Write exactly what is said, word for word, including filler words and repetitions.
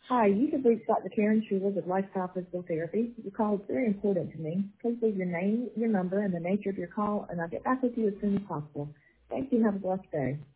Hi, you have reached Doctor Karen Schuler with Lifestyle Physical Therapy. Your call is very important to me. Please leave your name, your number, and the nature of your call, and I'll get back with you as soon as possible. Thank you and have a blessed day.